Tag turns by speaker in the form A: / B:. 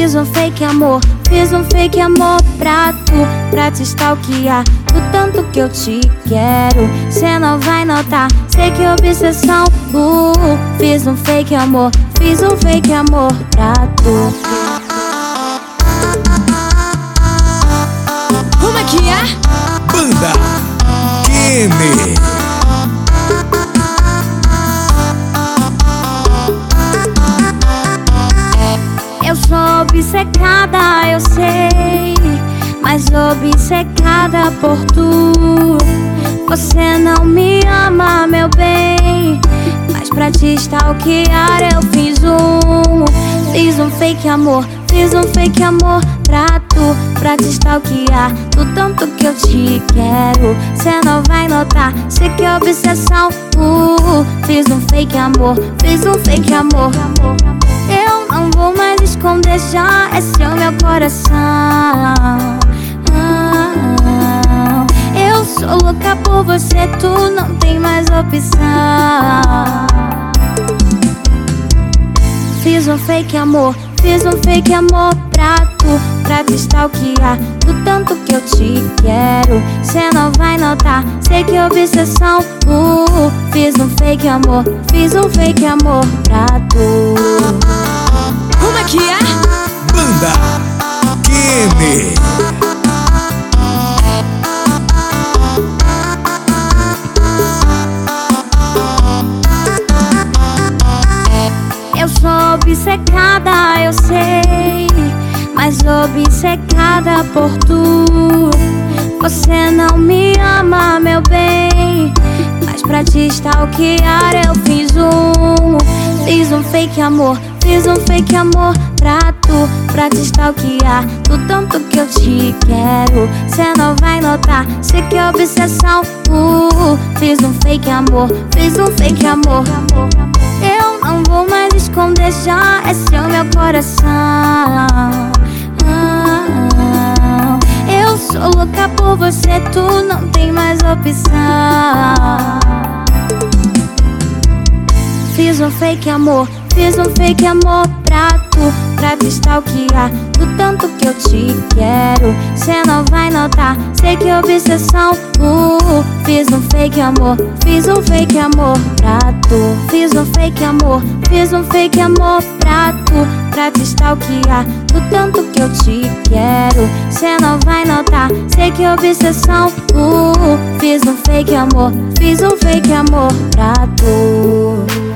A: Fiz um fake amor, fiz um fake amor pra tu, pra te stalkear, do tanto que eu te quero. Cê não vai notar, sei que obsessão. Fiz um fake amor, fiz um fake amor pra tu.
B: Como é que é?
C: Banda Kenny.
A: Eu sou obcecada, eu sei, mas obcecada por tu. Você não me ama, meu bem, mas pra te stalkear eu fiz um fake amor, fiz um fake amor pra tu, pra te stalkear, do tanto que eu te quero. Cê não vai notar, sei que é obsessão. Fiz um fake amor, fiz um fake amor. Eu não vou mais esconder, já é seu meu coração. Eu sou louca por você, tu não tem mais opção. Fiz um fake amor, fiz um fake amor pra tu, pra te stalkear, do tanto que eu te quero. Cê não vai notar, sei que é obsessão. Fiz um fake amor, fiz um fake amor pra tu.
B: Como é que é?
C: Banda Kenny.
A: Eu sou obcecada, eu sei, mas obcecada por tu. Você não me ama, meu bem, mas pra te stalkear eu fiz um fake amor, fiz um fake amor pra tu, pra te stalkear, do tanto que eu te quero. Cê não vai notar, sei que é obsessão. Fiz um fake amor, fiz um fake amor. Eu não vou mais esconder, já é seu meu coração. Eu sou louca por você, tu não tem mais opção. Fiz um fake amor, fiz um fake amor pra tu, pra te stalkear, do tanto que eu te quero. Cê não vai notar, sei que é obsessão. Fiz um fake amor, fiz um fake amor pra tu. Fiz um fake amor, fiz um fake amor pra tu, pra te stalkear, do tanto que eu te quero. Cê não vai notar, sei que é obsessão. Fiz um fake amor, fiz um fake amor pra tu.